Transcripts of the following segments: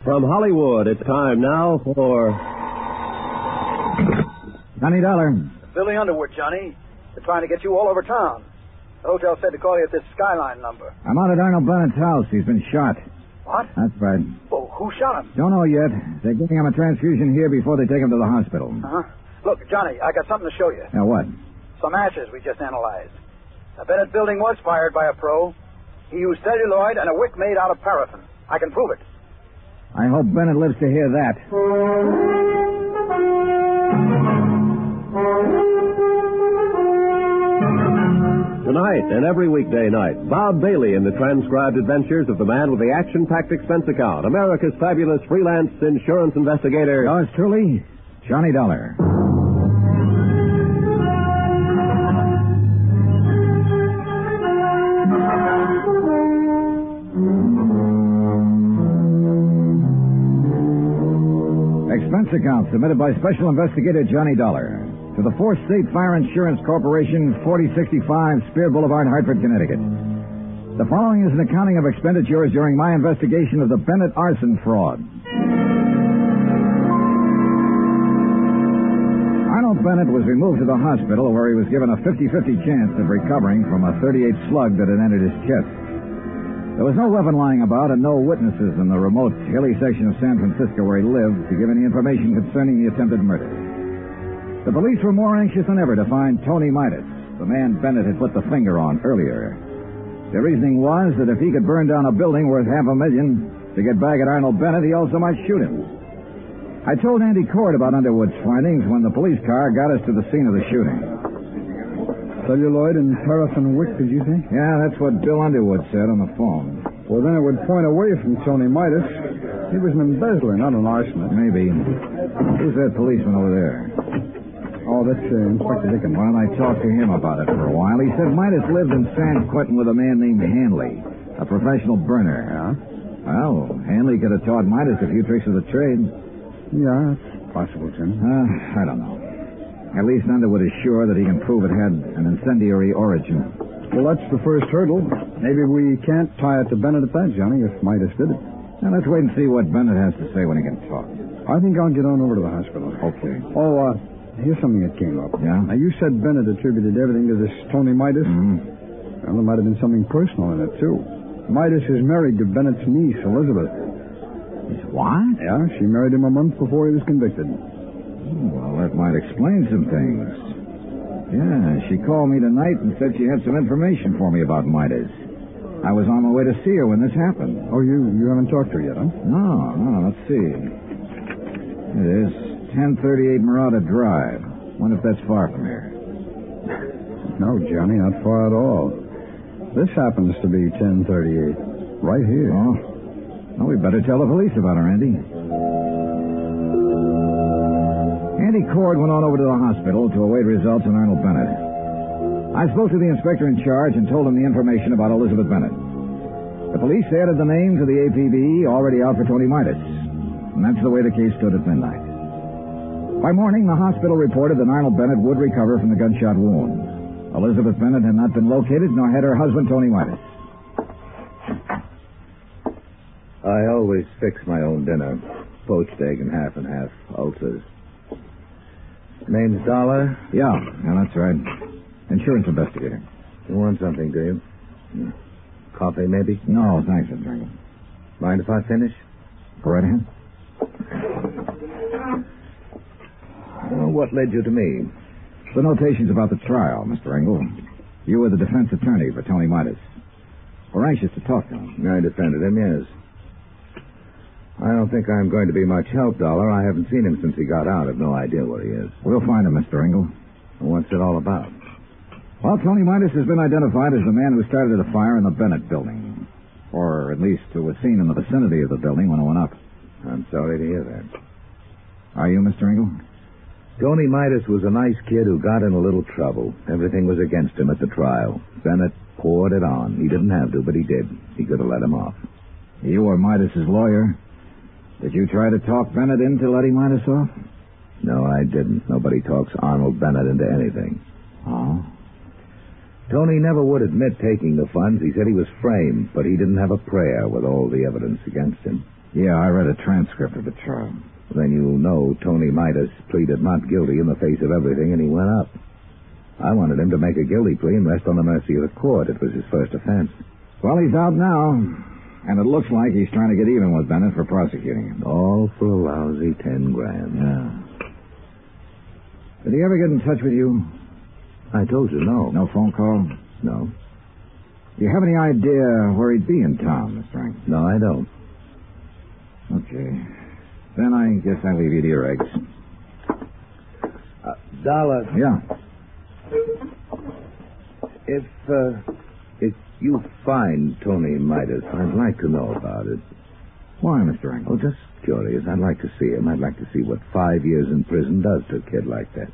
From Hollywood, it's time now for... Johnny Dollar. Billy Underwood, Johnny. They're trying to get you all over town. The hotel said to call you at this Skyline number. I'm out at Arnold Bennett's house. He's been shot. What? That's right. Well, who shot him? Don't know yet. They're giving him a transfusion here before they take him to the hospital. Uh-huh. Look, Johnny, I got something to show you. Now, what? Some ashes we just analyzed. The Bennett building was fired by a pro. He used celluloid and a wick made out of paraffin. I can prove it. I hope Bennett lives to hear that. Tonight and every weekday night, Bob Bailey in the transcribed adventures of the man with the action-packed expense account, America's fabulous freelance insurance investigator. Yours truly, Johnny Dollar. Expense account submitted by Special Investigator Johnny Dollar to the Fourth State Fire Insurance Corporation, 4065 Spear Boulevard, Hartford, Connecticut. The following is an accounting of expenditures during my investigation of the Bennett arson fraud. Arnold Bennett was removed to the hospital where he was given a 50-50 chance of recovering from a .38 slug that had entered his chest. There was no weapon lying about and no witnesses in the remote, hilly section of San Francisco where he lived to give any information concerning the attempted murder. The police were more anxious than ever to find Tony Midas, the man Bennett had put the finger on earlier. Their reasoning was that if he could burn down a building worth $500,000 to get back at Arnold Bennett, he also might shoot him. I told Andy Cord about Underwood's findings when the police car got us to the scene of the shooting. Celluloid and paraffin wick, did you say? Yeah, that's what Bill Underwood said on the phone. Well, then it would point away from Tony Midas. He was an embezzler, not an arsonist. Maybe. Who's that policeman over there? Oh, that's Inspector Dickens. Well, I talked to him about it for a while. He said Midas lived in San Quentin with a man named Hanley, a professional burner. Yeah? Well, Hanley could have taught Midas a few tricks of the trade. Yeah, it's possible, Jim. I don't know. At least Underwood is sure that he can prove it had an incendiary origin. Well, that's the first hurdle. Maybe we can't tie it to Bennett at that, Johnny, if Midas did it. Now, let's wait and see what Bennett has to say when he can talk. I think I'll get on over to the hospital. Okay. Oh, here's something that came up. Yeah? Now, you said Bennett attributed everything to this Tony Midas. Mm-hmm. Well, there might have been something personal in it, too. Midas is married to Bennett's niece, Elizabeth. His what? Yeah, she married him a month before he was convicted. Well, that might explain some things. Yeah, she called me tonight and said she had some information for me about Midas. I was on my way to see her when this happened. Oh, you haven't talked to her yet, huh? No, let's see. It is 1038 Murata Drive. Wonder if that's far from here. No, Johnny, not far at all. This happens to be 1038. Right here. Oh, well, we better tell the police about her, Andy. Andy Cord went on over to the hospital to await results on Arnold Bennett. I spoke to the inspector in charge and told him the information about Elizabeth Bennett. The police added the name to the APB already out for Tony Midas. And that's the way the case stood at midnight. By morning, the hospital reported that Arnold Bennett would recover from the gunshot wound. Elizabeth Bennett had not been located, nor had her husband, Tony Midas. I always fix my own dinner. Poached egg and half, ulcers. Name's Dollar? Yeah, that's right. Insurance investigator. You want something, do you? Coffee, maybe? No, thanks, Mr. Engel. Mind if I finish? Go right ahead. What led you to me? The notations about the trial, Mr. Engel. You were the defense attorney for Tony Midas. We're anxious to talk to him. I defended him, yes. I don't think I'm going to be much help, Dollar. I haven't seen him since he got out. I've no idea where he is. We'll find him, Mr. Engel. What's it all about? Well, Tony Midas has been identified as the man who started the fire in the Bennett building. Or at least who was seen in the vicinity of the building when it went up. I'm sorry to hear that. Are you, Mr. Engel? Tony Midas was a nice kid who got in a little trouble. Everything was against him at the trial. Bennett poured it on. He didn't have to, but he did. He could have let him off. You were Midas's lawyer. Did you try to talk Bennett into letting Midas off? No, I didn't. Nobody talks Arnold Bennett into anything. Oh? Tony never would admit taking the funds. He said he was framed, but he didn't have a prayer with all the evidence against him. Yeah, I read a transcript of the trial. Then you'll know Tony Midas pleaded not guilty in the face of everything, and he went up. I wanted him to make a guilty plea and rest on the mercy of the court. It was his first offense. Well, he's out now, and it looks like he's trying to get even with Bennett for prosecuting him. All for a lousy $10,000. Yeah. Did he ever get in touch with you? I told you, no. No phone call? No. Do you have any idea where he'd be in town, Mr. Rankin? No, I don't. Okay. Then I guess I'll leave you to your eggs. Dollar. Yeah. If you find Tony Midas, I'd like to know about it. Why, Mr. Engel? Oh, just curious. I'd like to see him. I'd like to see what 5 years in prison does to a kid like that.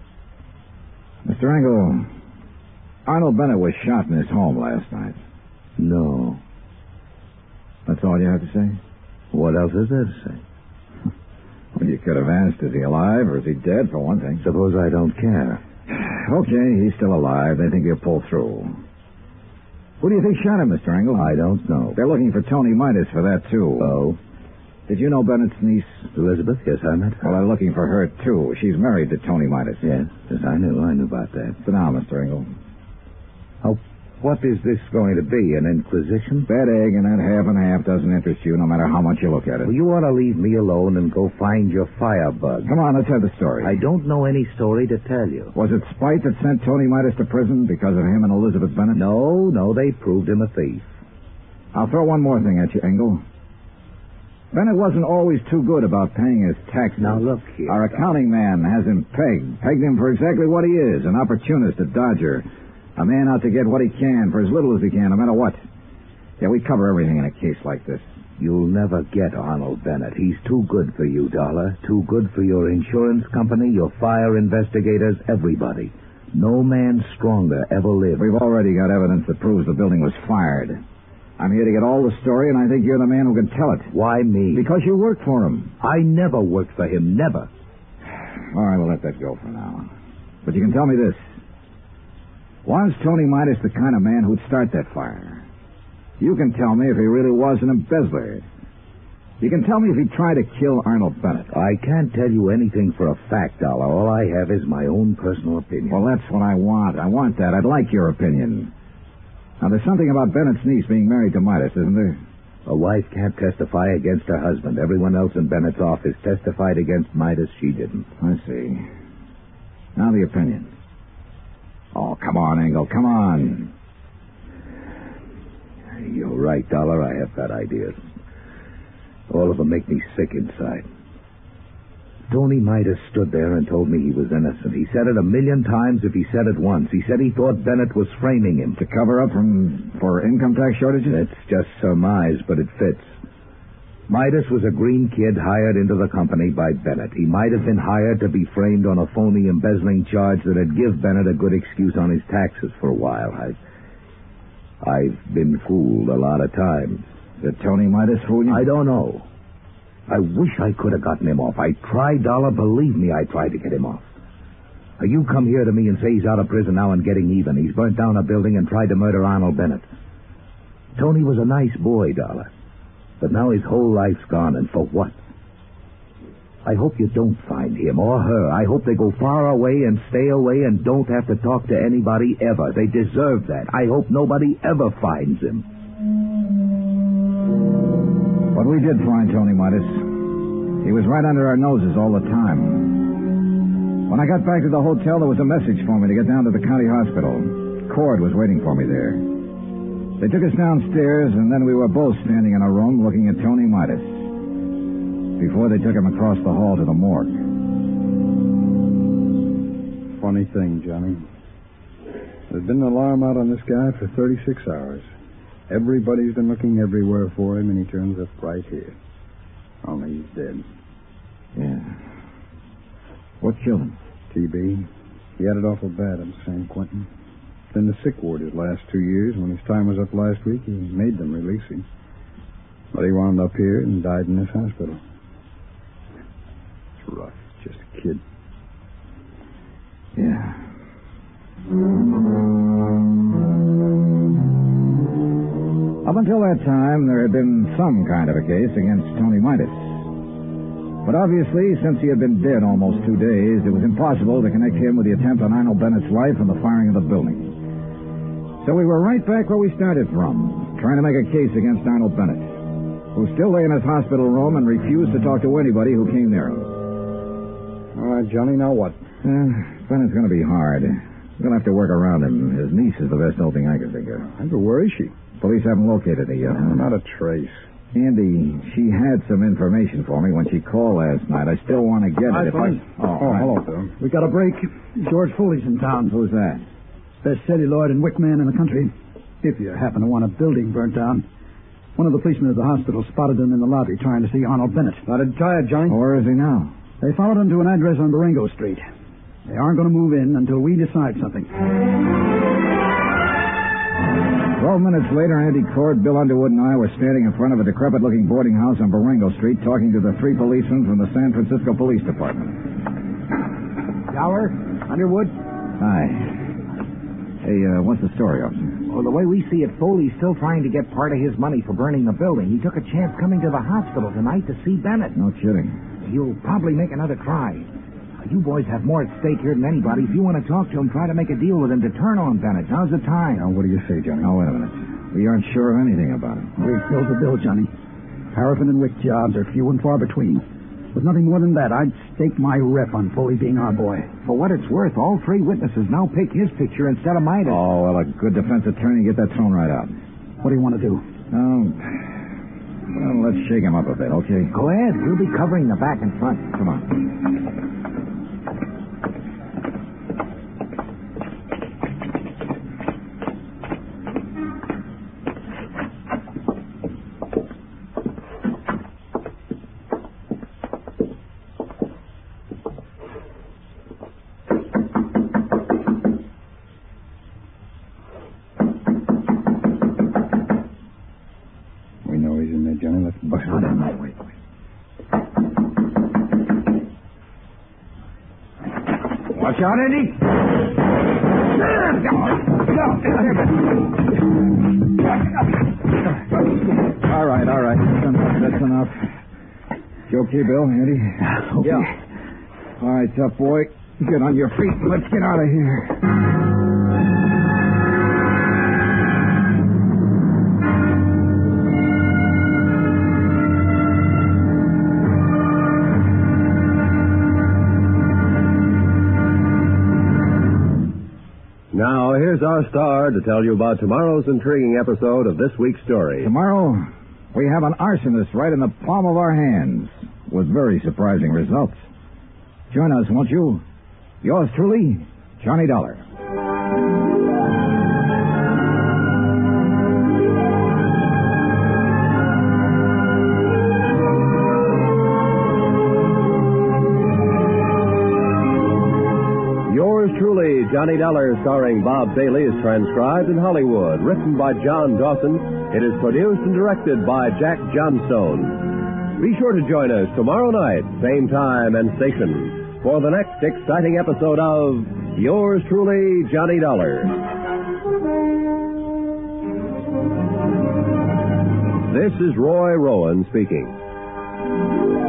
Mr. Engel, Arnold Bennett was shot in his home last night. No. That's all you have to say? What else is there to say? Well, you could have asked, is he alive or is he dead, for one thing? Suppose I don't care. Okay, he's still alive. They think he'll pull through. Who do you think shot him, Mr. Engel? I don't know. They're looking for Tony Midas for that, too. Oh? Did you know Bennett's niece? Elizabeth? Yes, I met her. Well, they're looking for her, too. She's married to Tony Midas. Yes, I knew about that. Sit down, Mr. Engel. Oh, what is this going to be, an inquisition? That egg and that half and half doesn't interest you, no matter how much you look at it. Well, you ought to leave me alone and go find your firebug. Come on, let's have the story. I don't know any story to tell you. Was it spite that sent Tony Midas to prison because of him and Elizabeth Bennett? No, they proved him a thief. I'll throw one more thing at you, Engel. Bennett wasn't always too good about paying his taxes. Now, look here. Our accounting man has him pegged him for exactly what he is, an opportunist, a dodger. A man out to get what he can for as little as he can, no matter what. Yeah, we cover everything in a case like this. You'll never get Arnold Bennett. He's too good for you, Dollar. Too good for your insurance company, your fire investigators, everybody. No man stronger ever lived. We've already got evidence that proves the building was fired. I'm here to get all the story, and I think you're the man who can tell it. Why me? Because you work for him. I never worked for him, never. All right, we'll let that go for now. But you can tell me this. Was Tony Midas the kind of man who'd start that fire? You can tell me if he really was an embezzler. You can tell me if he tried to kill Arnold Bennett. I can't tell you anything for a fact, Dollar. All I have is my own personal opinion. Well, that's what I want. I want that. I'd like your opinion. Now, there's something about Bennett's niece being married to Midas, isn't there? A wife can't testify against her husband. Everyone else in Bennett's office testified against Midas. She didn't. I see. Now the opinion. Oh, come on, Engel, come on. You're right, Dollar. I have got ideas. All of them make me sick inside. Tony Midas stood there and told me he was innocent. He said it 1,000,000 times if he said it once. He said he thought Bennett was framing him. To cover up for income tax shortages? It's just surmise, but it fits. Midas was a green kid hired into the company by Bennett. He might have been hired to be framed on a phony embezzling charge that'd give Bennett a good excuse on his taxes for a while. I've been fooled a lot of times. Did Tony Midas fool you? I don't know. I wish I could have gotten him off. I tried, Dollar. Believe me, I tried to get him off. Now, you come here to me and say he's out of prison now and getting even. He's burnt down a building and tried to murder Arnold Bennett. Tony was a nice boy, Dollar. But now his whole life's gone, and for what? I hope you don't find him or her. I hope they go far away and stay away and don't have to talk to anybody ever. They deserve that. I hope nobody ever finds him. But we did find Tony Midas. He was right under our noses all the time. When I got back to the hotel, there was a message for me to get down to the county hospital. Cord was waiting for me there. They took us downstairs, and then we were both standing in a room looking at Tony Midas before they took him across the hall to the morgue. Funny thing, Johnny. There's been an alarm out on this guy for 36 hours. Everybody's been looking everywhere for him, and he turns up right here. Only he's dead. Yeah. What killed him? TB. He had it awful bad at San Quentin. In the sick ward his last 2 years. When his time was up last week, he made them release him. But he wound up here and died in this hospital. It's rough. Just a kid. Yeah. Up until that time, there had been some kind of a case against Tony Midas. But obviously, since he had been dead almost 2 days, it was impossible to connect him with the attempt on Arnold Bennett's life and the firing of the building. So we were right back where we started from, trying to make a case against Arnold Bennett, who still lay in his hospital room and refused to talk to anybody who came near him. All right, Johnny, now what? Bennett's going to be hard. We're going to have to work around him. His niece is the best old thing I can think of. Where is she? Police haven't located her yet. Not a trace. Andy, she had some information for me when she called last night. I still want to get it. Hello, Bill. We got a break. George Foley's in town. Who's that? Best celluloid and wick man in the country. If you happen to want a building burnt down. One of the policemen at the hospital spotted him in the lobby trying to see Arnold Bennett. Started tired, Johnny. Where is he now? They followed him to an address on Baringo Street. They aren't going to move in until we decide something. 12 minutes later, Andy Cord, Bill Underwood, and I were standing in front of a decrepit-looking boarding house on Baringo Street talking to the 3 policemen from the San Francisco Police Department. Gower, Underwood. Hi. Hey, what's the story, officer? Well, the way we see it, Foley's still trying to get part of his money for burning the building. He took a chance coming to the hospital tonight to see Bennett. No kidding. He'll probably make another try. You boys have more at stake here than anybody. If you want to talk to him, try to make a deal with him to turn on Bennett. Now's the time. Now, what do you say, Johnny? Now, wait a minute. We aren't sure of anything about him. We've filled the bill, Johnny. Paraffin and wick jobs are few and far between. With nothing more than that, I'd stake my rep on Foley being our boy. For what it's worth, all 3 witnesses now pick his picture instead of mine. Oh, well, a good defense attorney, get that thrown right out. What do you want to do? Well, let's shake him up a bit, okay? Go ahead. We'll be covering the back and front. Come on. Johnny. Let's bust it in. No, wait. Watch out, Eddie. All right. That's enough. You okay, Bill? Eddie? Okay. Yeah. All right, tough boy. Get on your feet and let's get out of here. Now, here's our star to tell you about tomorrow's intriguing episode of this week's story. Tomorrow, we have an arsonist right in the palm of our hands with very surprising results. Join us, won't you? Yours truly, Johnny Dollar. Yours truly, Johnny Dollar, starring Bob Bailey, is transcribed in Hollywood. Written by John Dawson, it is produced and directed by Jack Johnstone. Be sure to join us tomorrow night, same time and station, for the next exciting episode of Yours truly, Johnny Dollar. This is Roy Rowan speaking.